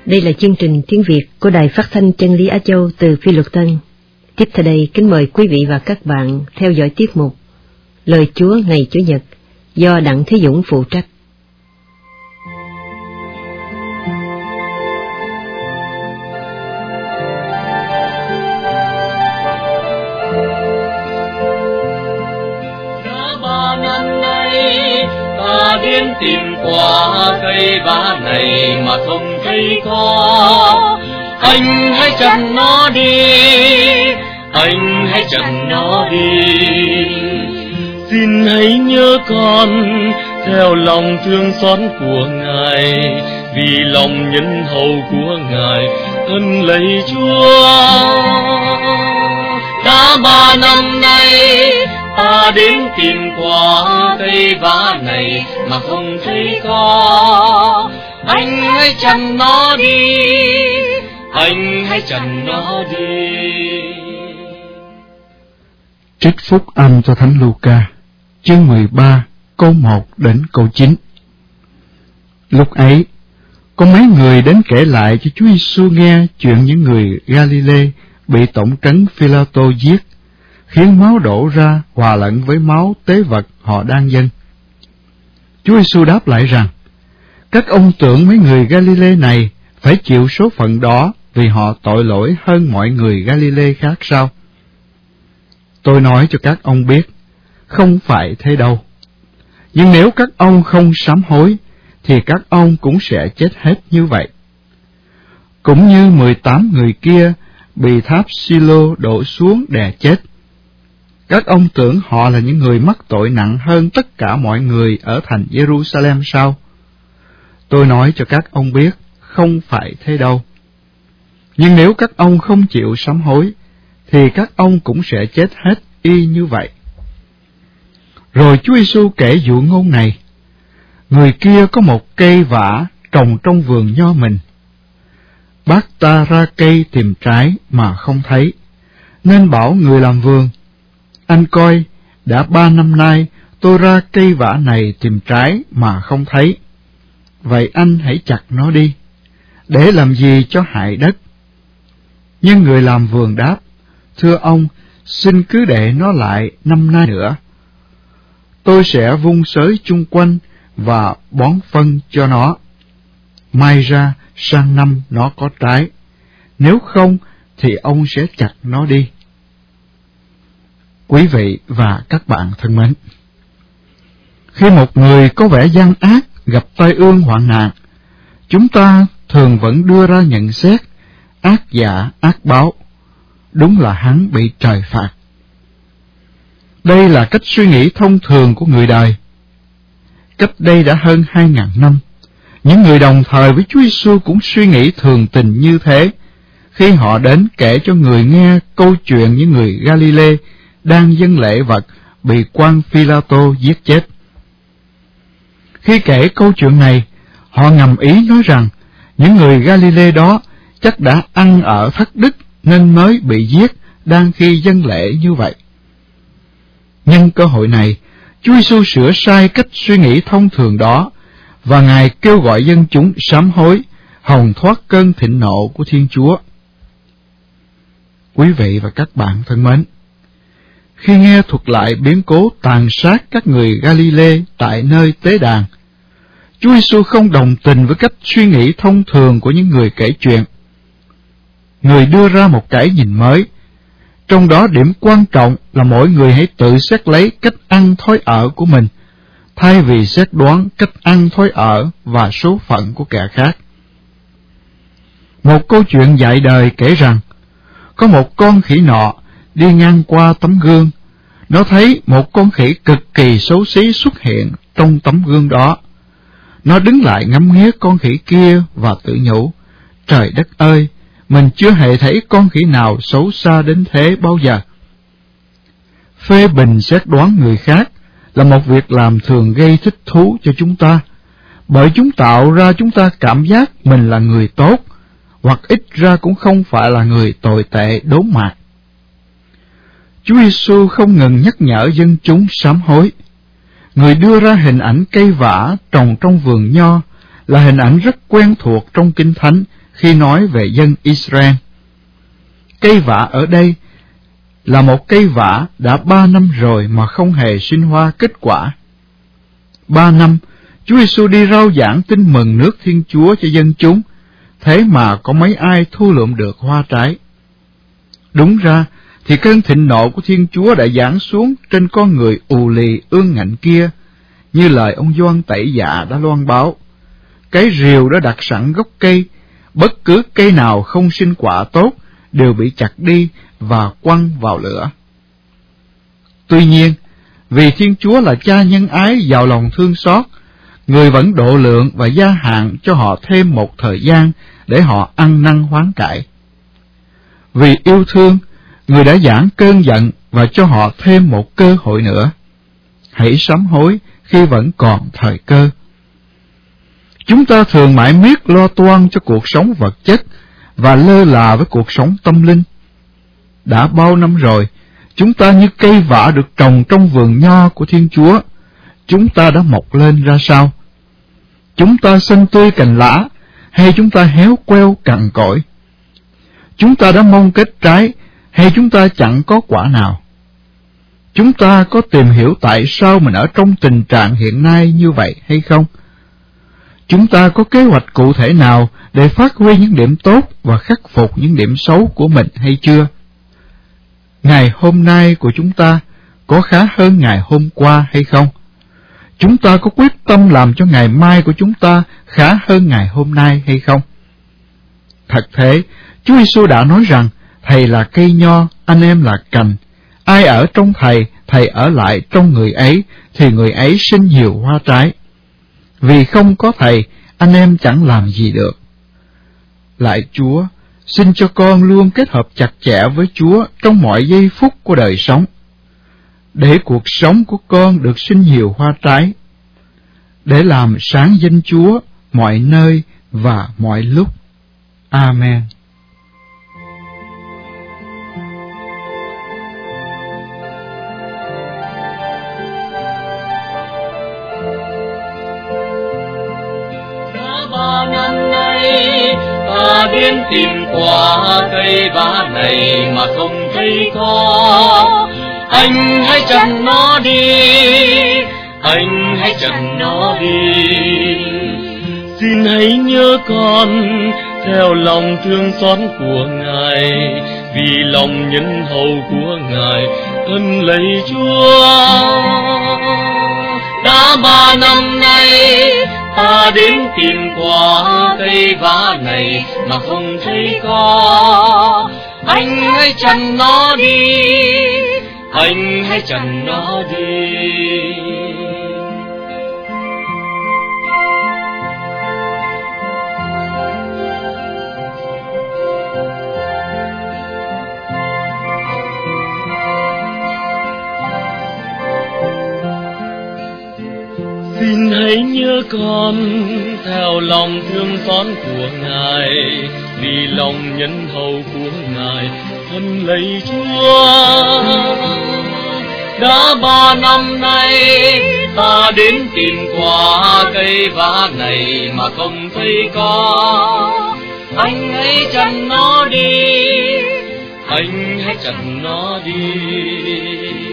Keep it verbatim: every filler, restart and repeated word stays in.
Đây là chương trình tiếng Việt của Đài Phát thanh Chân lý Á Châu từ Phi Luật Tân. Tiếp theo đây, kính mời quý vị và các bạn theo dõi tiết mục Lời Chúa ngày Chủ nhật do Đặng Thế Dũng phụ trách. Đã ba năm nay ta đến tìm qua cây vả này mà không thấy có. Anh hãy chặt nó đi, anh hãy chặt nó đi. Xin hãy nhớ con theo lòng thương xót của Ngài, vì lòng nhân hậu của Ngài ơn lạy Chúa. Đã ba năm nay ta đến tìm qua cây vả này mà không thấy có. Anh hãy chặt nó đi, anh hãy chặt nó đi. Trích phúc âm cho Thánh Luca, chương mười ba, câu một đến câu chín. Lúc ấy, có mấy người đến kể lại cho Chúa Giêsu nghe chuyện những người Galile bị tổng trấn Phi-la-tô giết, khiến máu đổ ra hòa lẫn với máu tế vật họ đang dâng. Chúa Giêsu đáp lại rằng, các ông tưởng mấy người Galile này phải chịu số phận đó vì họ tội lỗi hơn mọi người Galile khác sao? Tôi nói cho các ông biết, không phải thế đâu. Nhưng nếu các ông không sám hối, thì các ông cũng sẽ chết hết như vậy. Cũng như mười tám người kia bị tháp Silo đổ xuống đè chết. Các ông tưởng họ là những người mắc tội nặng hơn tất cả mọi người ở thành Jerusalem sao? Tôi nói cho các ông biết, không phải thế đâu. Nhưng nếu các ông không chịu sám hối, thì các ông cũng sẽ chết hết y như vậy. Rồi Chúa Giêsu kể dụ ngôn này: người kia có một cây vả trồng trong vườn nho mình. Bác ta ra cây tìm trái mà không thấy, nên bảo người làm vườn: anh coi, đã ba năm nay tôi ra cây vả này tìm trái mà không thấy. Vậy anh hãy chặt nó đi, để làm gì cho hại đất. Nhưng người làm vườn đáp: thưa ông, xin cứ để nó lại năm nay nữa. Tôi sẽ vung xới chung quanh và bón phân cho nó. Mai ra sang năm nó có trái, nếu không thì ông sẽ chặt nó đi. Quý vị và các bạn thân mến, khi một người có vẻ gian ác gặp tai ương hoạn nạn, chúng ta thường vẫn đưa ra nhận xét ác dạ ác báo, đúng là hắn bị trời phạt. Đây là cách suy nghĩ thông thường của người đời. Cách đây đã hơn hai ngàn năm, những người đồng thời với Chúa Giêsu cũng suy nghĩ thường tình như thế, khi họ đến kể cho người nghe câu chuyện những người Galile đang dâng lễ vật bị quan Phi-la-tô giết chết. Khi kể câu chuyện này, họ ngầm ý nói rằng những người Galile đó chắc đã ăn ở thất đức nên mới bị giết đang khi dâng lễ như vậy. Nhân cơ hội này, Chúa Giêsu sửa sai cách suy nghĩ thông thường đó, và Ngài kêu gọi dân chúng sám hối, hòng thoát cơn thịnh nộ của Thiên Chúa. Quý vị và các bạn thân mến, khi nghe thuật lại biến cố tàn sát các người Galile tại nơi tế đàn, Chúa Giêsu không đồng tình với cách suy nghĩ thông thường của những người kể chuyện. Người đưa ra một cái nhìn mới, trong đó điểm quan trọng là mỗi người hãy tự xét lấy cách ăn thói ở của mình, thay vì xét đoán cách ăn thói ở và số phận của kẻ khác. Một câu chuyện dạy đời kể rằng, có một con khỉ nọ đi ngang qua tấm gương. Nó thấy một con khỉ cực kỳ xấu xí xuất hiện trong tấm gương đó. Nó đứng lại ngắm nghía con khỉ kia và tự nhủ: trời đất ơi, mình chưa hề thấy con khỉ nào xấu xa đến thế bao giờ. Phê bình xét đoán người khác là một việc làm thường gây thích thú cho chúng ta, bởi chúng tạo ra chúng ta cảm giác mình là người tốt, hoặc ít ra cũng không phải là người tồi tệ đốn mạt. Chúa Giêsu không ngừng nhắc nhở dân chúng sám hối. Người đưa ra hình ảnh cây vả trồng trong vườn nho là hình ảnh rất quen thuộc trong Kinh Thánh khi nói về dân Israel. Cây vả ở đây là một cây vả đã ba năm rồi mà không hề sinh hoa kết quả. Ba năm, Chúa Giêsu đi rao giảng tin mừng nước Thiên Chúa cho dân chúng, thế mà có mấy ai thu lượm được hoa trái. Đúng ra, thì cơn thịnh nộ của Thiên Chúa đã giáng xuống trên con người ù lì ương ngạnh kia, như lời ông Gioan Tẩy Dạ đã loan báo. Cái rìu đã đặt sẵn gốc cây, bất cứ cây nào không sinh quả tốt đều bị chặt đi và quăng vào lửa. Tuy nhiên, vì Thiên Chúa là Cha nhân ái giàu lòng thương xót, Người vẫn độ lượng và gia hạn cho họ thêm một thời gian để họ ăn năn hoán cải. Vì yêu thương, Người đã giãn cơn giận và cho họ thêm một cơ hội nữa. Hãy sám hối khi vẫn còn thời cơ. Chúng ta thường mãi miết lo toan cho cuộc sống vật chất và lơ là với cuộc sống tâm linh. Đã bao năm rồi, chúng ta như cây vả được trồng trong vườn nho của Thiên Chúa. Chúng ta đã mọc lên ra sao? Chúng ta xanh tươi cành lá, hay chúng ta héo queo cằn cỗi? Chúng ta đã mong kết trái, hay chúng ta chẳng có quả nào? Chúng ta có tìm hiểu tại sao mình ở trong tình trạng hiện nay như vậy hay không? Chúng ta có kế hoạch cụ thể nào để phát huy những điểm tốt và khắc phục những điểm xấu của mình hay chưa? Ngày hôm nay của chúng ta có khá hơn ngày hôm qua hay không? Chúng ta có quyết tâm làm cho ngày mai của chúng ta khá hơn ngày hôm nay hay không? Thật thế, Chúa Giêsu đã nói rằng, Thầy là cây nho, anh em là cành. Ai ở trong Thầy, Thầy ở lại trong người ấy, thì người ấy sinh nhiều hoa trái. Vì không có Thầy, anh em chẳng làm gì được. Lạy Chúa, xin cho con luôn kết hợp chặt chẽ với Chúa trong mọi giây phút của đời sống, để cuộc sống của con được sinh nhiều hoa trái, để làm sáng danh Chúa mọi nơi và mọi lúc. Amen. Đã ba năm nay ta đến tìm quả cây vả này mà không thấy có. Anh hãy chặt nó đi, anh hãy chặt nó đi. Xin hãy nhớ con theo lòng thương xót của Ngài, vì lòng nhân hậu của Ngài ơn lạy Chúa. Đã ba năm nay ta đến tìm quả cây vả này mà không thấy có. Anh hãy chặt nó đi, anh hãy chặt nó đi. Xin hãy nhớ con theo lòng thương xót của Ngài, vì lòng nhân hậu của Ngài thân lạy Chúa. Đã ba năm nay ta đến tìm quả cây vả này mà không thấy có. Anh hãy chặt nó đi, anh hãy chặt nó đi.